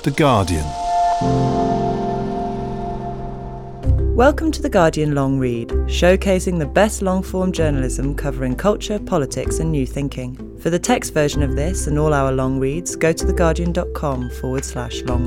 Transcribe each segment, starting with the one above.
The Guardian. Welcome to The Guardian Long Read, showcasing the best long-form journalism covering culture, politics and new thinking. For the text version of this and all our long reads, go to theguardian.com/long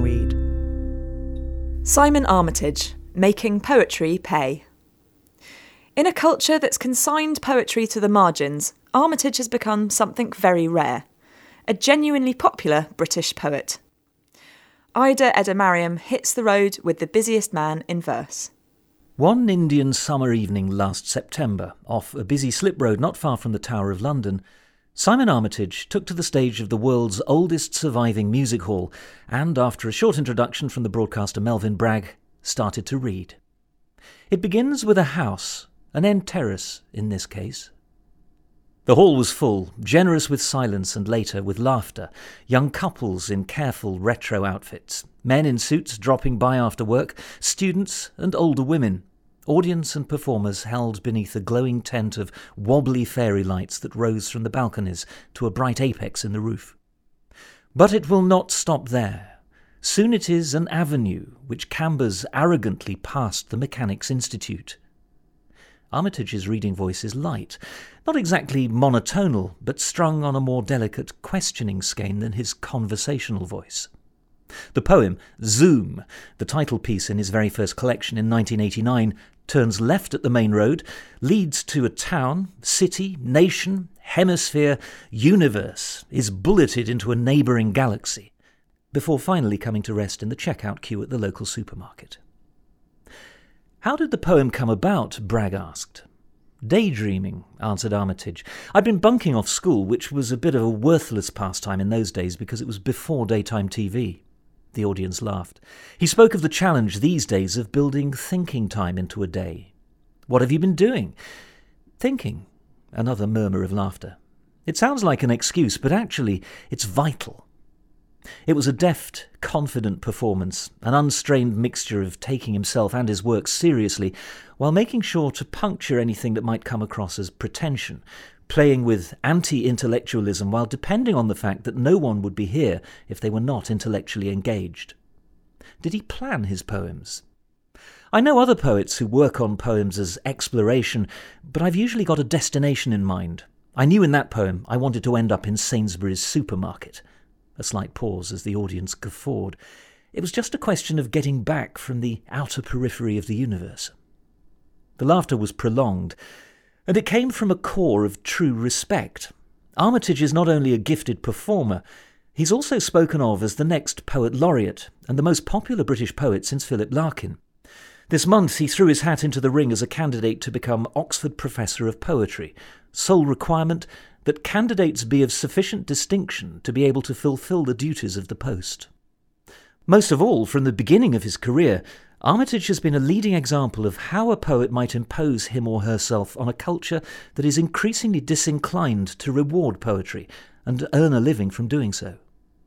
read. Simon Armitage, Making Poetry Pay. In a culture that's consigned poetry to the margins, Armitage has become something very rare. A genuinely popular British poet. Ida Edamariam hits the road with the busiest man in verse. One Indian summer evening last September, off a busy slip road not far from the Tower of London, Simon Armitage took to the stage of the world's oldest surviving music hall and, after a short introduction from the broadcaster Melvyn Bragg, started to read. It begins with a house, an end terrace in this case. The hall was full, generous with silence and later with laughter, young couples in careful retro outfits, men in suits dropping by after work, students and older women, audience and performers held beneath a glowing tent of wobbly fairy lights that rose from the balconies to a bright apex in the roof. But it will not stop there. Soon it is an avenue which cambers arrogantly past the Mechanics' Institute. Armitage's reading voice is light, not exactly monotonal, but strung on a more delicate questioning skein than his conversational voice. The poem, Zoom, the title piece in his very first collection in 1989, turns left at the main road, leads to a town, city, nation, hemisphere, universe, is bulleted into a neighbouring galaxy, before finally coming to rest in the checkout queue at the local supermarket. How did the poem come about? Bragg asked. Daydreaming, answered Armitage. I'd been bunking off school, which was a bit of a worthless pastime in those days because it was before daytime TV. The audience laughed. He spoke of the challenge these days of building thinking time into a day. What have you been doing? Thinking. Another murmur of laughter. It sounds like an excuse, but actually it's vital. It was a deft, confident performance, an unstrained mixture of taking himself and his work seriously, while making sure to puncture anything that might come across as pretension, playing with anti-intellectualism while depending on the fact that no one would be here if they were not intellectually engaged. Did he plan his poems? I know other poets who work on poems as exploration, but I've usually got a destination in mind. I knew in that poem I wanted to end up in Sainsbury's supermarket. A slight pause as the audience guffawed. It was just a question of getting back from the outer periphery of the universe. The laughter was prolonged, and it came from a core of true respect. Armitage is not only a gifted performer, he's also spoken of as the next poet laureate and the most popular British poet since Philip Larkin. This month he threw his hat into the ring as a candidate to become Oxford Professor of Poetry. Sole requirement, that candidates be of sufficient distinction to be able to fulfil the duties of the post. Most of all, from the beginning of his career, Armitage has been a leading example of how a poet might impose him or herself on a culture that is increasingly disinclined to reward poetry and earn a living from doing so.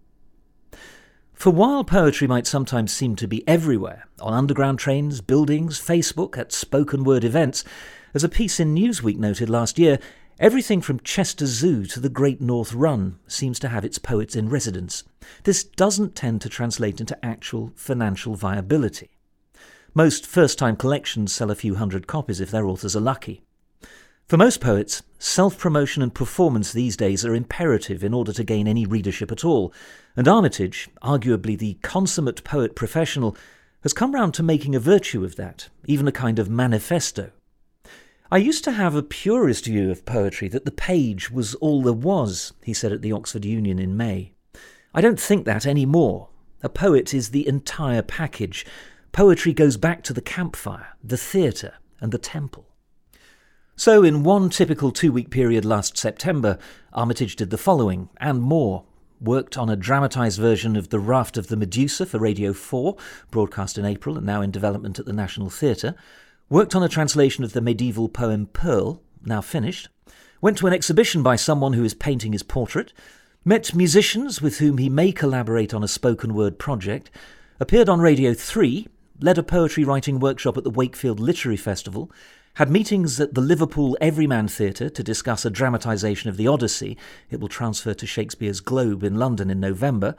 For while poetry might sometimes seem to be everywhere, on underground trains, buildings, Facebook, at spoken word events, as a piece in Newsweek noted last year, everything from Chester Zoo to the Great North Run seems to have its poets in residence. This doesn't tend to translate into actual financial viability. Most first-time collections sell a few hundred copies if their authors are lucky. For most poets, self-promotion and performance these days are imperative in order to gain any readership at all, and Armitage, arguably the consummate poet professional, has come round to making a virtue of that, even a kind of manifesto. I used to have a purist view of poetry, that the page was all there was, he said at the Oxford Union in May. I don't think that anymore. A poet is the entire package. Poetry goes back to the campfire, the theatre, and the temple. So in one typical 2-week period last September, Armitage did the following, and more. Worked on a dramatised version of The Raft of the Medusa for Radio 4, broadcast in April and now in development at the National Theatre. Worked on a translation of the medieval poem Pearl, now finished. Went to an exhibition by someone who is painting his portrait. Met musicians with whom he may collaborate on a spoken word project. Appeared on Radio 3. Led a poetry writing workshop at the Wakefield Literary Festival. Had meetings at the Liverpool Everyman Theatre to discuss a dramatisation of the Odyssey. It will transfer to Shakespeare's Globe in London in November.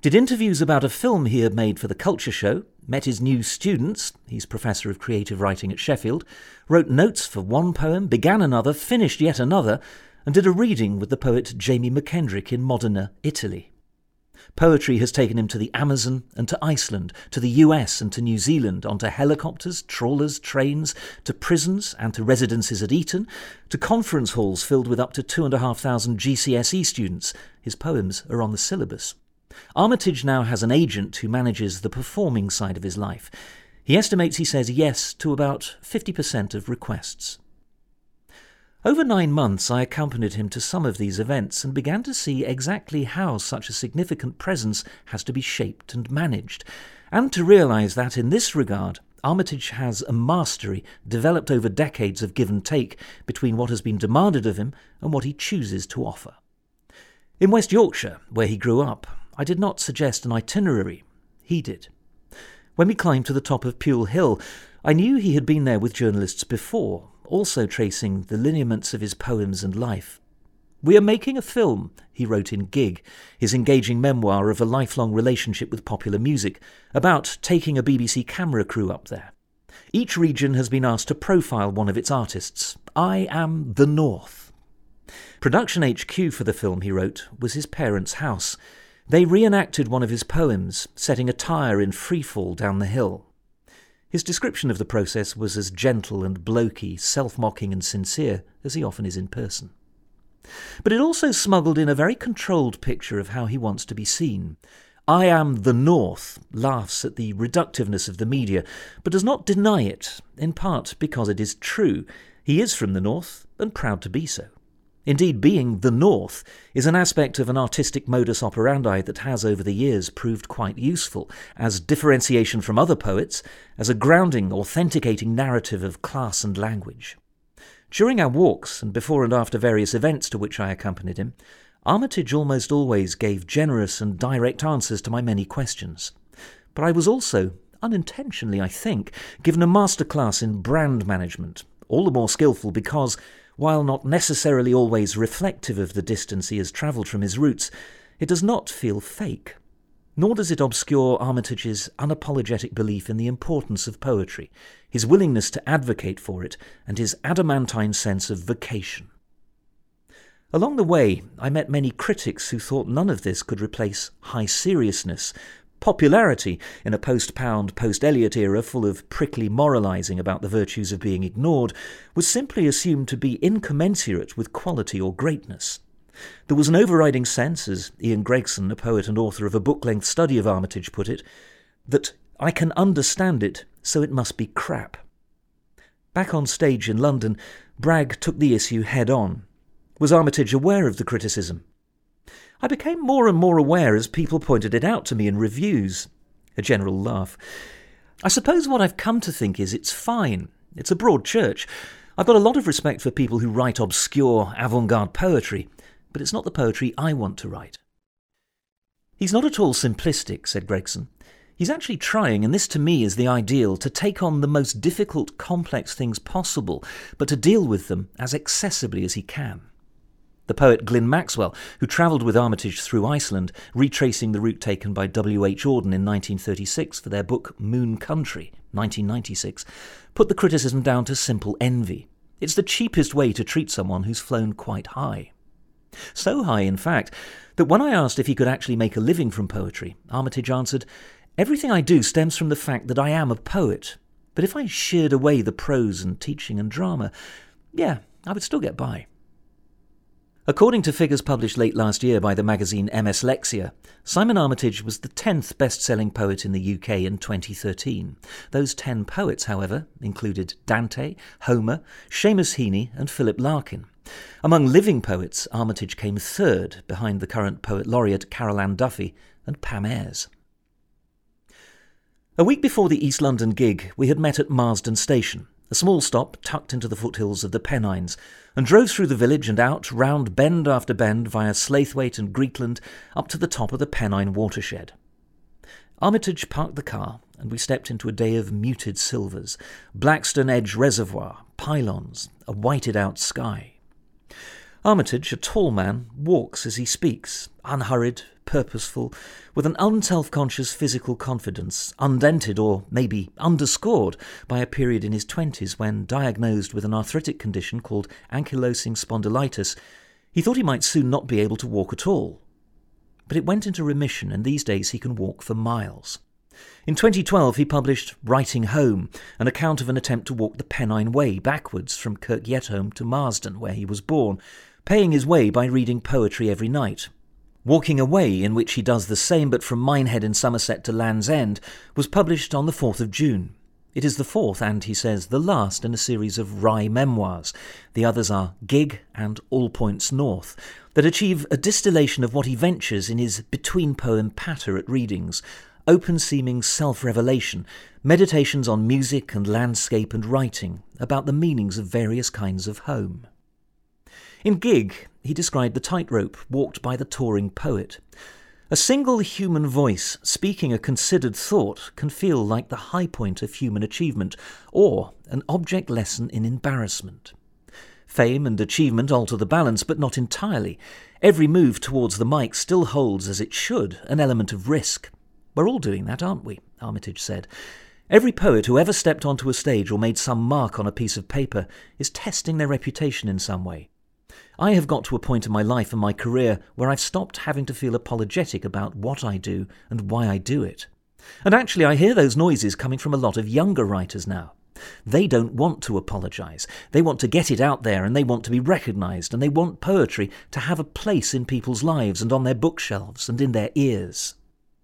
did interviews about a film he had made for the Culture Show, met his new students, he's Professor of Creative Writing at Sheffield, wrote notes for one poem, began another, finished yet another, and did a reading with the poet Jamie McKendrick in Modena, Italy. Poetry has taken him to the Amazon and to Iceland, to the US and to New Zealand, onto helicopters, trawlers, trains, to prisons and to residences at Eton, to conference halls filled with up to 2,500 GCSE students. His poems are on the syllabus. Armitage now has an agent who manages the performing side of his life. He estimates he says yes to about 50% of requests. Over 9 months I accompanied him to some of these events and began to see exactly how such a significant presence has to be shaped and managed, and to realise that in this regard Armitage has a mastery developed over decades of give and take between what has been demanded of him and what he chooses to offer. In West Yorkshire, where he grew up, I did not suggest an itinerary. He did. When we climbed to the top of Pewle Hill, I knew he had been there with journalists before, also tracing the lineaments of his poems and life. "We are making a film," he wrote in Gig, his engaging memoir of a lifelong relationship with popular music, about taking a BBC camera crew up there. "Each region has been asked to profile one of its artists. I am the North." Production HQ for the film, he wrote, was his parents' house. They reenacted one of his poems, setting a tyre in freefall down the hill. His description of the process was as gentle and blokey, self-mocking and sincere as he often is in person. But it also smuggled in a very controlled picture of how he wants to be seen. "I am the North" laughs at the reductiveness of the media, but does not deny it, in part because it is true. He is from the North, and proud to be so. Indeed, being the North is an aspect of an artistic modus operandi that has over the years proved quite useful, as differentiation from other poets, as a grounding, authenticating narrative of class and language. During our walks, and before and after various events to which I accompanied him, Armitage almost always gave generous and direct answers to my many questions. But I was also, unintentionally I think, given a masterclass in brand management, all the more skillful because, while not necessarily always reflective of the distance he has travelled from his roots, it does not feel fake. Nor does it obscure Armitage's unapologetic belief in the importance of poetry, his willingness to advocate for it, and his adamantine sense of vocation. Along the way, I met many critics who thought none of this could replace high seriousness. Popularity, in a post-Pound, post-Eliot era full of prickly moralising about the virtues of being ignored, was simply assumed to be incommensurate with quality or greatness. There was an overriding sense, as Ian Gregson, a poet and author of a book-length study of Armitage, put it, that "I can understand it, so it must be crap." Back on stage in London, Bragg took the issue head-on. Was Armitage aware of the criticism? I became more and more aware as people pointed it out to me in reviews. A general laugh. I suppose what I've come to think is it's fine. It's a broad church. I've got a lot of respect for people who write obscure, avant-garde poetry, but it's not the poetry I want to write. He's not at all simplistic, said Gregson. He's actually trying, and this to me is the ideal, to take on the most difficult, complex things possible, but to deal with them as accessibly as he can. The poet Glyn Maxwell, who travelled with Armitage through Iceland, retracing the route taken by W. H. Auden in 1936 for their book Moon Country, 1996, put the criticism down to simple envy. It's the cheapest way to treat someone who's flown quite high. So high, in fact, that when I asked if he could actually make a living from poetry, Armitage answered, "Everything I do stems from the fact that I am a poet, but if I sheared away the prose and teaching and drama, yeah, I would still get by." According to figures published late last year by the magazine MS Lexia, Simon Armitage was the 10th best-selling poet in the UK in 2013. Those 10 poets, however, included Dante, Homer, Seamus Heaney and Philip Larkin. Among living poets, Armitage came third, behind the current Poet Laureate Carol Ann Duffy and Pam Ayres. A week before the East London gig, we had met at Marsden Station, a small stop tucked into the foothills of the Pennines, and drove through the village and out, round bend after bend via Slaithwaite and Greetland, up to the top of the Pennine watershed. Armitage parked the car, and we stepped into a day of muted silvers, Blackstone Edge Reservoir, pylons, a whited-out sky. Armitage, a tall man, walks as he speaks, unhurried, purposeful, with an unself-conscious physical confidence, undented or maybe underscored by a period in his 20s when, diagnosed with an arthritic condition called ankylosing spondylitis, he thought he might soon not be able to walk at all. But it went into remission, and these days he can walk for miles. In 2012 he published Writing Home, an account of an attempt to walk the Pennine Way backwards from Kirkjetholm to Marsden, where he was born, paying his way by reading poetry every night. Walking Away, in which he does the same but from Minehead in Somerset to Land's End, was published on the 4th of June. It is the fourth and, he says, the last in a series of wry memoirs. The others are Gig and All Points North, that achieve a distillation of what he ventures in his between-poem patter at readings, open-seeming self-revelation, meditations on music and landscape and writing, about the meanings of various kinds of home. In Gig, he described the tightrope walked by the touring poet. A single human voice speaking a considered thought can feel like the high point of human achievement, or an object lesson in embarrassment. Fame and achievement alter the balance, but not entirely. Every move towards the mic still holds, as it should, an element of risk. We're all doing that, aren't we? Armitage said. Every poet who ever stepped onto a stage or made some mark on a piece of paper is testing their reputation in some way. I have got to a point in my life and my career where I've stopped having to feel apologetic about what I do and why I do it. And actually I hear those noises coming from a lot of younger writers now. They don't want to apologise. They want to get it out there, and they want to be recognised, and they want poetry to have a place in people's lives and on their bookshelves and in their ears.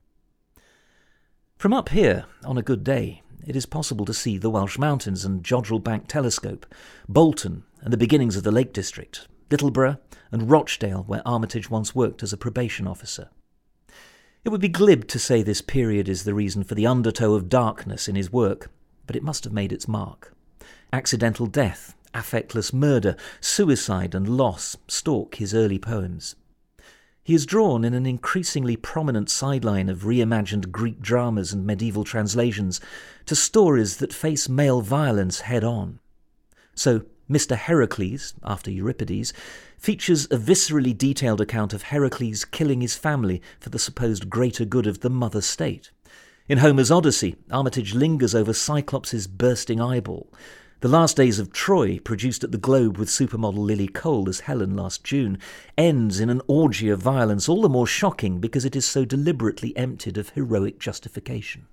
From up here, on a good day, it is possible to see the Welsh Mountains and Jodrell Bank Telescope, Bolton and the beginnings of the Lake District, Littleborough and Rochdale, where Armitage once worked as a probation officer. It would be glib to say this period is the reason for the undertow of darkness in his work, but it must have made its mark. Accidental death, affectless murder, suicide and loss stalk his early poems. He is drawn in an increasingly prominent sideline of reimagined Greek dramas and medieval translations to stories that face male violence head-on. So, Mr. Heracles, after Euripides, features a viscerally detailed account of Heracles killing his family for the supposed greater good of the mother state. In Homer's Odyssey, Armitage lingers over Cyclops' bursting eyeball. The Last Days of Troy, produced at the Globe with supermodel Lily Cole as Helen last June, ends in an orgy of violence all the more shocking because it is so deliberately emptied of heroic justification.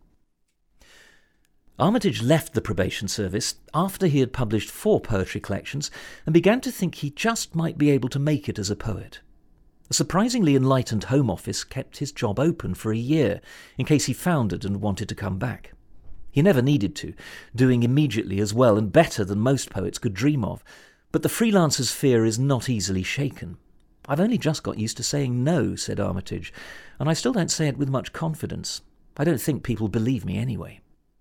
Armitage left the probation service after he had published 4 poetry collections and began to think he just might be able to make it as a poet. A surprisingly enlightened Home Office kept his job open for a year in case he foundered and wanted to come back. He never needed to, doing immediately as well and better than most poets could dream of, but the freelancer's fear is not easily shaken. I've only just got used to saying no, said Armitage, and I still don't say it with much confidence. I don't think people believe me anyway.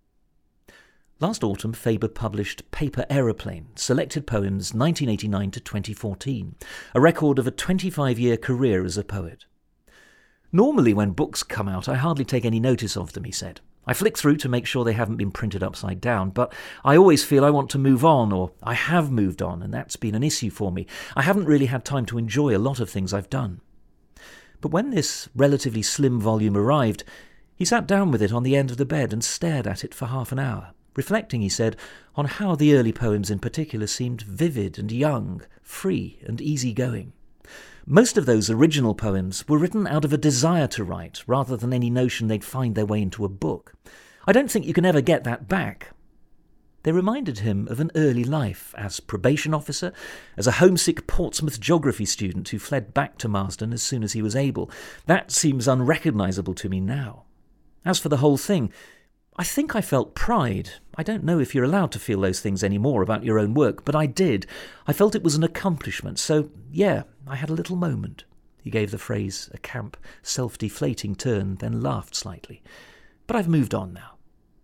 Last autumn, Faber published Paper Aeroplane, Selected Poems 1989 to 2014, a record of a 25-year career as a poet. Normally when books come out, I hardly take any notice of them, he said. I flick through to make sure they haven't been printed upside down, but I always feel I want to move on, or I have moved on, and that's been an issue for me. I haven't really had time to enjoy a lot of things I've done. But when this relatively slim volume arrived, he sat down with it on the end of the bed and stared at it for half an hour, reflecting, he said, on how the early poems in particular seemed vivid and young, free and easygoing. Most of those original poems were written out of a desire to write, rather than any notion they'd find their way into a book. I don't think you can ever get that back. They reminded him of an early life as probation officer, as a homesick Portsmouth geography student who fled back to Marsden as soon as he was able. That seems unrecognisable to me now. As for the whole thing, I think I felt pride. I don't know if you're allowed to feel those things anymore about your own work, but I did. I felt it was an accomplishment, so, yeah, I had a little moment. He gave the phrase a camp, self-deflating turn, then laughed slightly. But I've moved on now.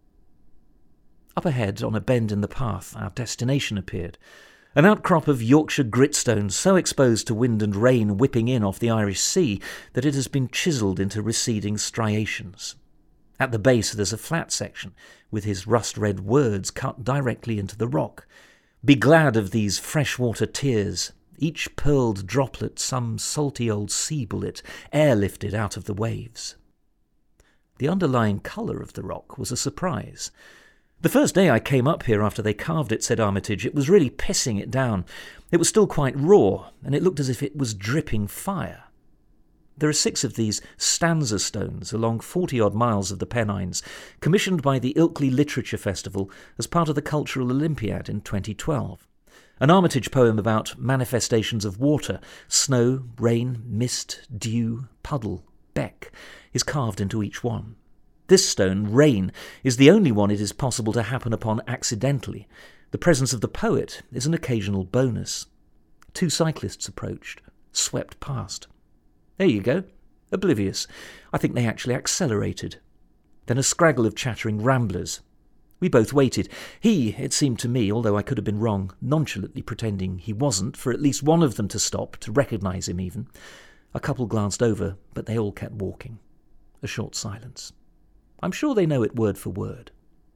Up ahead, on a bend in the path, our destination appeared. An outcrop of Yorkshire gritstone so exposed to wind and rain whipping in off the Irish Sea that it has been chiselled into receding striations. At the base there's a flat section, with his rust-red words cut directly into the rock. Be glad of these freshwater tears. each pearled droplet some salty old sea bullet airlifted out of the waves. The underlying colour of the rock was a surprise. The first day I came up here after they carved it, said Armitage, it was really pissing it down. It was still quite raw, and it looked as if it was dripping fire. There are 6 of these stanza stones along 40-odd miles of the Pennines, commissioned by the Ilkley Literature Festival as part of the Cultural Olympiad in 2012. An Armitage poem about manifestations of water, snow, rain, mist, dew, puddle, beck, is carved into each one. This stone, rain, is the only one it is possible to happen upon accidentally. The presence of the poet is an occasional bonus. 2 cyclists approached, swept past. There you go, oblivious. I think they actually accelerated. Then a scraggle of chattering ramblers. We both waited. He, it seemed to me, although I could have been wrong, nonchalantly pretending he wasn't, for at least one of them to stop, to recognise him even. A couple glanced over, but they all kept walking. A short silence. I'm sure they know it word for word.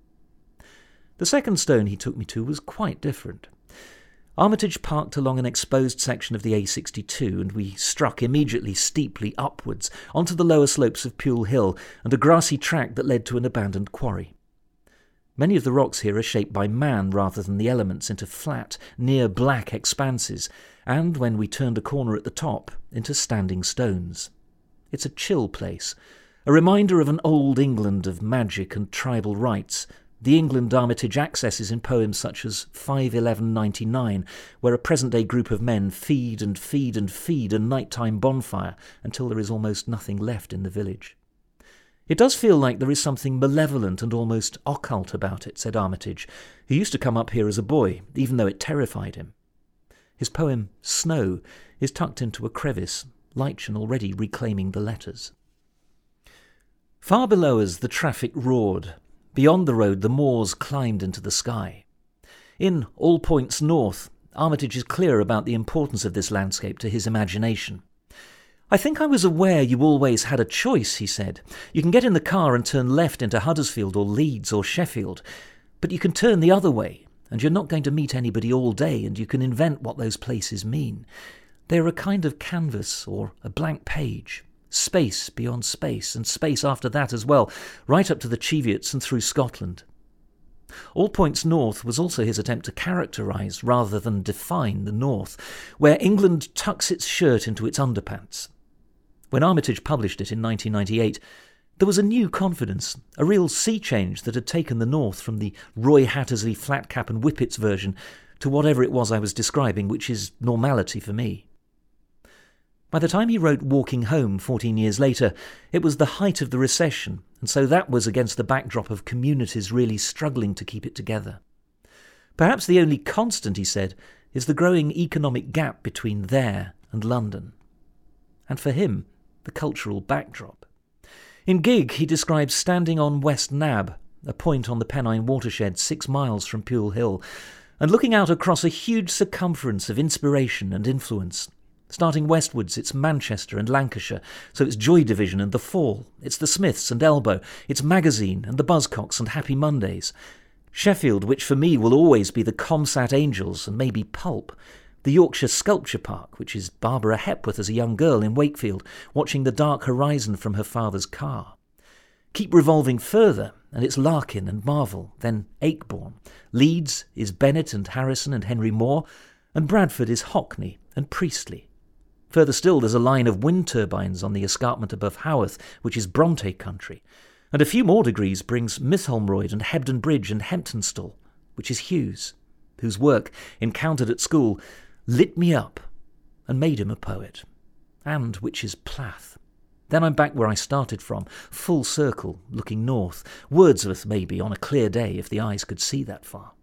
The second stone he took me to was quite different. Armitage parked along an exposed section of the A62, and we struck immediately steeply upwards onto the lower slopes of Pule Hill and a grassy track that led to an abandoned quarry. Many of the rocks here are shaped by man rather than the elements into flat, near-black expanses, and, when we turned a corner at the top, into standing stones. It's a chill place, a reminder of an old England of magic and tribal rites, the England Armitage accesses in poems such as 5-11-99, where a present-day group of men feed and feed and feed a nighttime bonfire until there is almost nothing left in the village. It does feel like there is something malevolent and almost occult about it, said Armitage, who used to come up here as a boy, even though it terrified him. His poem, Snow, is tucked into a crevice, lichen already reclaiming the letters. Far below us the traffic roared. Beyond the road the moors climbed into the sky. In All Points North, Armitage is clear about the importance of this landscape to his imagination. I think I was aware you always had a choice, he said. You can get in the car and turn left into Huddersfield or Leeds or Sheffield, but you can turn the other way, and you're not going to meet anybody all day, and you can invent what those places mean. They're a kind of canvas or a blank page. Space beyond space, and space after that as well, right up to the Cheviots and through Scotland. All Points North was also his attempt to characterise rather than define the North, where England tucks its shirt into its underpants. When Armitage published it in 1998, there was a new confidence, a real sea change that had taken the North from the Roy Hattersley flat cap and whippets version to whatever it was I was describing, which is normality for me. By the time he wrote Walking Home 14 years later, it was the height of the recession, and so that was against the backdrop of communities really struggling to keep it together. Perhaps the only constant, he said, is the growing economic gap between there and London. And for him, the cultural backdrop. In Gig, he describes standing on West Nab, a point on the Pennine watershed 6 miles from Pule Hill, and looking out across a huge circumference of inspiration and influence. Starting westwards, it's Manchester and Lancashire, so it's Joy Division and The Fall, it's the Smiths and Elbow, it's Magazine and the Buzzcocks and Happy Mondays. Sheffield, which for me will always be the Comsat Angels and maybe Pulp. The Yorkshire Sculpture Park, which is Barbara Hepworth as a young girl in Wakefield, watching the dark horizon from her father's car. Keep revolving further, and it's Larkin and Marvel, then Akebourne. Leeds is Bennett and Harrison and Henry Moore, and Bradford is Hockney and Priestley. Further still, there's a line of wind turbines on the escarpment above Haworth, which is Bronte country, and a few more degrees brings Mytholmroyd and Hebden Bridge and Hemptonstall, which is Hughes, whose work, encountered at school, lit me up and made him a poet, and which is Plath. Then I'm back where I started from, full circle, looking north, Wordsworth maybe on a clear day if the eyes could see that far.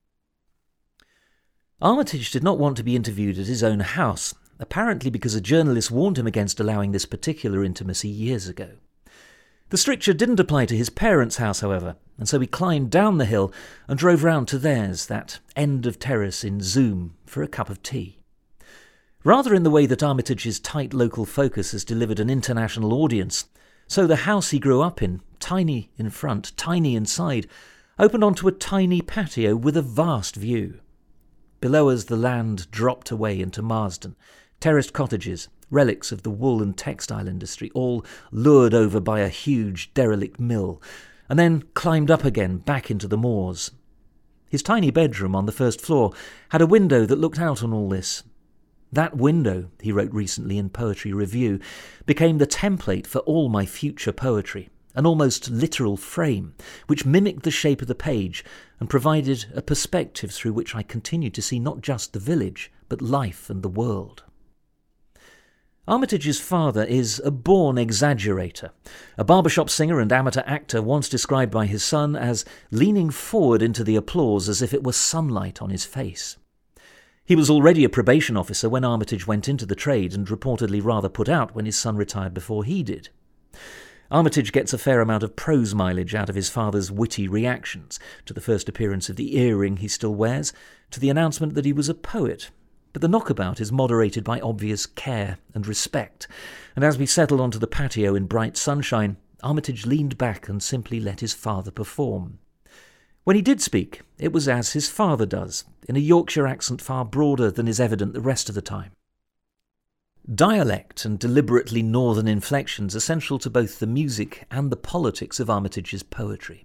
Armitage did not want to be interviewed at his own house, apparently because a journalist warned him against allowing this particular intimacy years ago. The stricture didn't apply to his parents' house, however, and so we climbed down the hill and drove round to theirs, that end of terrace in Zoom, for a cup of tea. Rather in the way that Armitage's tight local focus has delivered an international audience, so the house he grew up in, tiny in front, tiny inside, opened onto a tiny patio with a vast view. Below us the land dropped away into Marsden, terraced cottages, relics of the wool and textile industry, all lured over by a huge derelict mill, and then climbed up again back into the moors. His tiny bedroom on the first floor had a window that looked out on all this. That window, he wrote recently in Poetry Review, became the template for all my future poetry, an almost literal frame, which mimicked the shape of the page and provided a perspective through which I continued to see not just the village, but life and the world. Armitage's father is a born exaggerator, a barbershop singer and amateur actor once described by his son as leaning forward into the applause as if it were sunlight on his face. He was already a probation officer when Armitage went into the trade and reportedly rather put out when his son retired before he did. Armitage gets a fair amount of prose mileage out of his father's witty reactions to the first appearance of the earring he still wears, to the announcement that he was a poet. But the knockabout is moderated by obvious care and respect, and as we settled onto the patio in bright sunshine, Armitage leaned back and simply let his father perform. When he did speak, it was as his father does, in a Yorkshire accent far broader than is evident the rest of the time. Dialect and deliberately northern inflections are central to both the music and the politics of Armitage's poetry.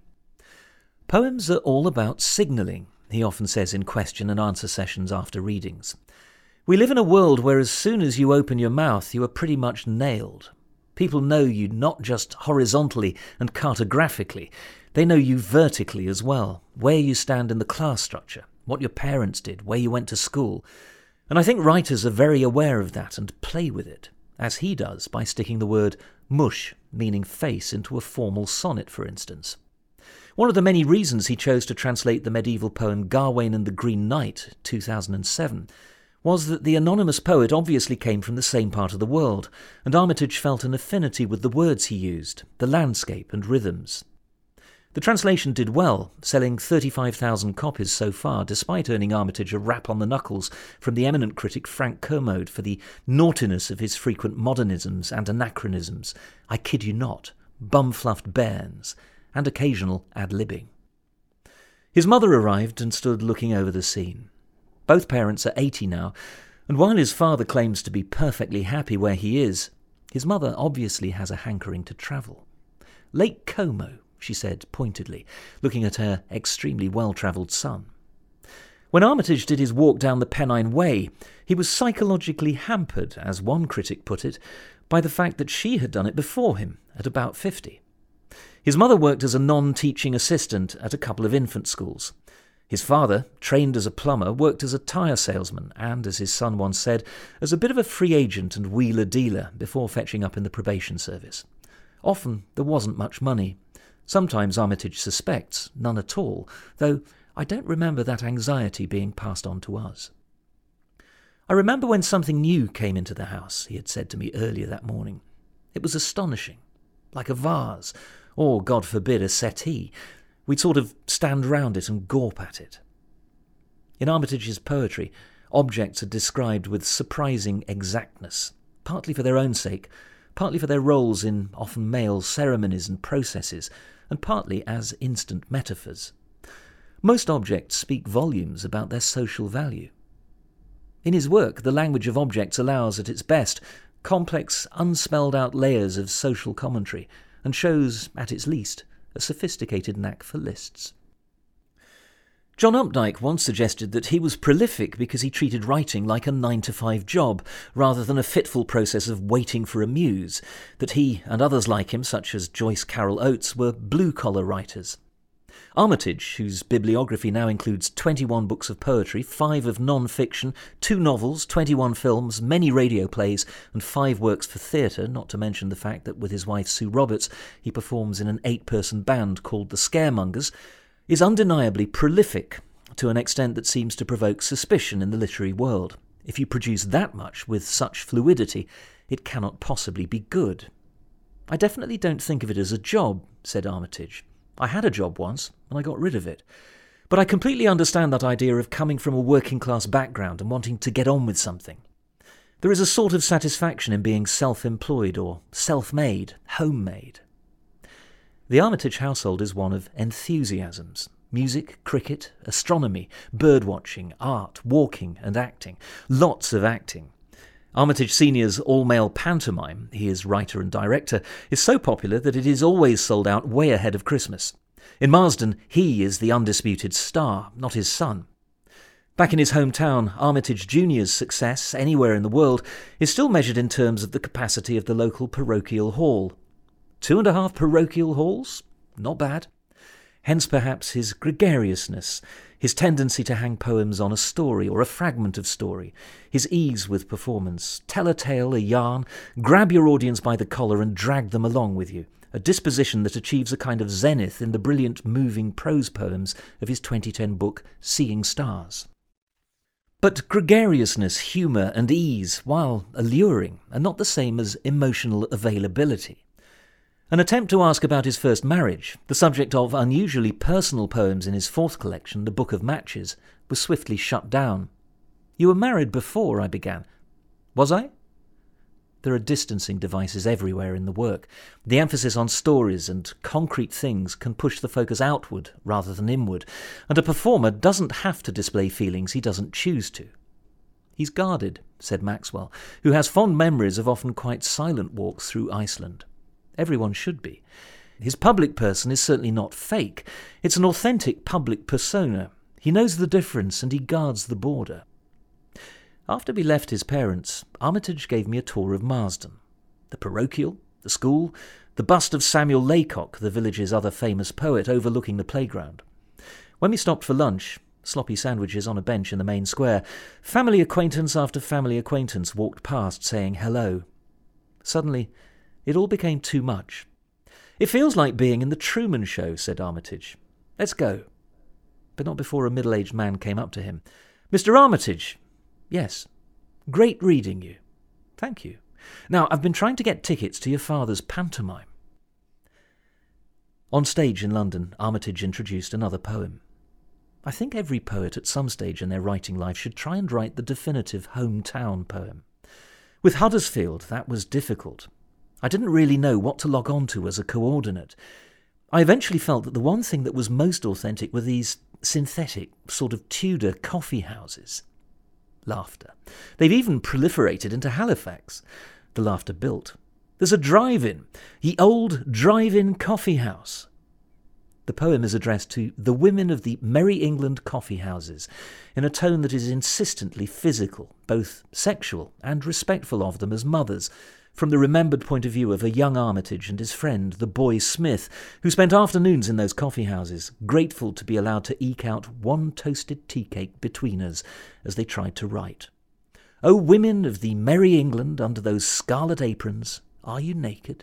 Poems are all about signalling, he often says in question and answer sessions after readings. We live in a world where as soon as you open your mouth, you are pretty much nailed. People know you not just horizontally and cartographically, they know you vertically as well, where you stand in the class structure, what your parents did, where you went to school. And I think writers are very aware of that and play with it, as he does by sticking the word mush, meaning face, into a formal sonnet, for instance. One of the many reasons he chose to translate the medieval poem Gawain and the Green Knight, 2007, was that the anonymous poet obviously came from the same part of the world, and Armitage felt an affinity with the words he used, the landscape and rhythms. The translation did well, selling 35,000 copies so far, despite earning Armitage a rap on the knuckles from the eminent critic Frank Kermode for the naughtiness of his frequent modernisms and anachronisms, I kid you not, bum-fluffed bairns, and occasional ad-libbing. His mother arrived and stood looking over the scene. Both parents are 80 now, and while his father claims to be perfectly happy where he is, his mother obviously has a hankering to travel. Lake Como, she said pointedly, looking at her extremely well-travelled son. When Armitage did his walk down the Pennine Way, he was psychologically hampered, as one critic put it, by the fact that she had done it before him, at about 50. His mother worked as a non-teaching assistant at a couple of infant schools. His father, trained as a plumber, worked as a tyre salesman and, as his son once said, as a bit of a free agent and wheeler-dealer before fetching up in the probation service. Often there wasn't much money. Sometimes Armitage suspects none at all, though I don't remember that anxiety being passed on to us. I remember when something new came into the house, he had said to me earlier that morning. It was astonishing, like a vase, or, God forbid, a settee. We'd sort of stand round it and gawp at it. In Armitage's poetry, objects are described with surprising exactness, partly for their own sake, partly for their roles in often male ceremonies and processes, and partly as instant metaphors. Most objects speak volumes about their social value. In his work, the language of objects allows, at its best, complex, unspelled-out layers of social commentary, and shows, at its least, a sophisticated knack for lists. John Updike once suggested that he was prolific because he treated writing like a 9-to-5 job, rather than a fitful process of waiting for a muse, that he and others like him, such as Joyce Carol Oates, were blue-collar writers. Armitage, whose bibliography now includes 21 books of poetry, 5 of non-fiction, 2 novels, 21 films, many radio plays, and 5 works for theatre, not to mention the fact that with his wife Sue Roberts he performs in an 8-person band called the Scaremongers, is undeniably prolific to an extent that seems to provoke suspicion in the literary world. If you produce that much with such fluidity, it cannot possibly be good. I definitely don't think of it as a job, said Armitage. I had a job once, and I got rid of it. But I completely understand that idea of coming from a working-class background and wanting to get on with something. There is a sort of satisfaction in being self-employed or self-made, homemade. The Armitage household is one of enthusiasms, Music, cricket, astronomy, birdwatching, art, walking and acting. Lots of acting. Armitage Sr.'s all-male pantomime, he is writer and director, is so popular that it is always sold out way ahead of Christmas. In Marsden, he is the undisputed star, not his son. Back in his hometown, Armitage Jr.'s success anywhere in the world is still measured in terms of the capacity of the local parochial hall. 2.5 parochial halls? Not bad. Hence perhaps his gregariousness, his tendency to hang poems on a story or a fragment of story, his ease with performance, tell a tale, a yarn, grab your audience by the collar and drag them along with you, a disposition that achieves a kind of zenith in the brilliant moving prose poems of his 2010 book Seeing Stars. But gregariousness, humour and ease, while alluring, are not the same as emotional availability. An attempt to ask about his first marriage, the subject of unusually personal poems in his fourth collection, The Book of Matches, was swiftly shut down. "You were married before," I began. "Was I?" There are distancing devices everywhere in the work. The emphasis on stories and concrete things can push the focus outward rather than inward, and a performer doesn't have to display feelings he doesn't choose to. "He's guarded," said Maxwell, who has fond memories of often quite silent walks through Iceland. Everyone should be. His public person is certainly not fake. It's an authentic public persona. He knows the difference and he guards the border. After we left his parents, Armitage gave me a tour of Marsden. The parochial, the school, the bust of Samuel Laycock, the village's other famous poet, overlooking the playground. When we stopped for lunch, sloppy sandwiches on a bench in the main square, family acquaintance after family acquaintance walked past saying hello. Suddenly, it all became too much. "It feels like being in the Truman Show," said Armitage. "Let's go." But not before a middle-aged man came up to him. "Mr. Armitage." "Yes." "Great reading you." "Thank you. Now, I've been trying to get tickets to your father's pantomime." On stage in London, Armitage introduced another poem. I think every poet at some stage in their writing life should try and write the definitive hometown poem. With Huddersfield, that was difficult. I didn't really know what to log on to as a coordinate. I eventually felt that the one thing that was most authentic were these synthetic, sort of Tudor coffee houses. Laughter. They've even proliferated into Halifax. The laughter built. There's a drive-in. Ye old drive-in coffee house. The poem is addressed to the women of the Merry England coffee houses, in a tone that is insistently physical, both sexual and respectful of them as mothers, from the remembered point of view of a young Armitage and his friend, the boy Smith, who spent afternoons in those coffee houses, grateful to be allowed to eke out one toasted tea cake between us as they tried to write. "O women of the Merry England under those scarlet aprons, are you naked?"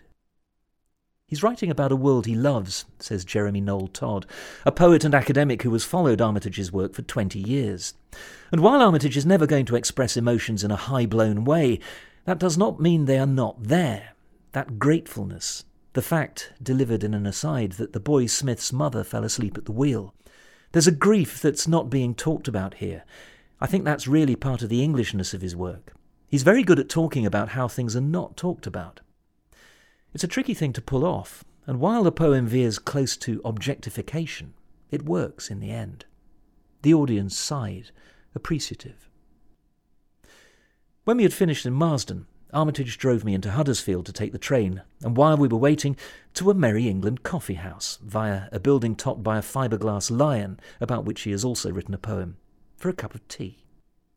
He's writing about a world he loves, says Jeremy Noel Todd, a poet and academic who has followed Armitage's work for 20 years. And while Armitage is never going to express emotions in a high-blown way, that does not mean they are not there. That gratefulness, the fact, delivered in an aside, that the boy Smith's mother fell asleep at the wheel. There's a grief that's not being talked about here. I think that's really part of the Englishness of his work. He's very good at talking about how things are not talked about. It's a tricky thing to pull off, and while the poem veers close to objectification, it works in the end. The audience sighed, appreciative. When we had finished in Marsden, Armitage drove me into Huddersfield to take the train, and while we were waiting, to a Merry England coffee house, via a building topped by a fiberglass lion, about which he has also written a poem, for a cup of tea.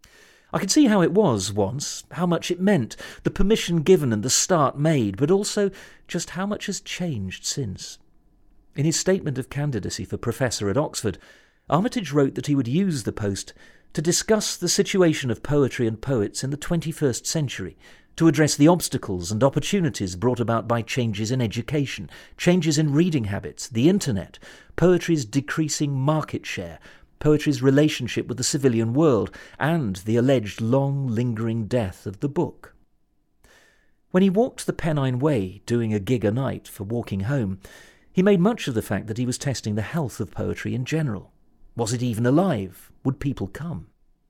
I could see how it was once, how much it meant, the permission given and the start made, but also just how much has changed since. In his statement of candidacy for professor at Oxford, Armitage wrote that he would use the post to discuss the situation of poetry and poets in the 21st century, to address the obstacles and opportunities brought about by changes in education, changes in reading habits, the internet, poetry's decreasing market share, poetry's relationship with the civilian world, and the alleged long, lingering death of the book. When he walked the Pennine Way, doing a gig a night for walking home, he made much of the fact that he was testing the health of poetry in general. Was it even alive? Would people come?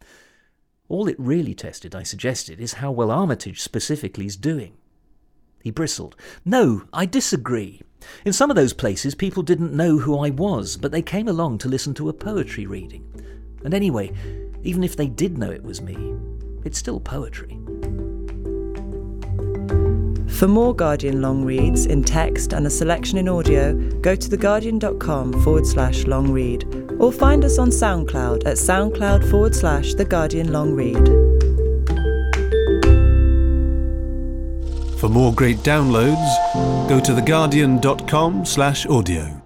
All it really tested, I suggested, is how well Armitage specifically is doing. He bristled. "No, I disagree. In some of those places, people didn't know who I was, but they came along to listen to a poetry reading. And anyway, even if they did know it was me, it's still poetry. For more Guardian long reads in text and a selection in audio, go to theguardian.com/long read or find us on SoundCloud at soundcloud/The Guardian Long Read. For more great downloads, go to theguardian.com/audio.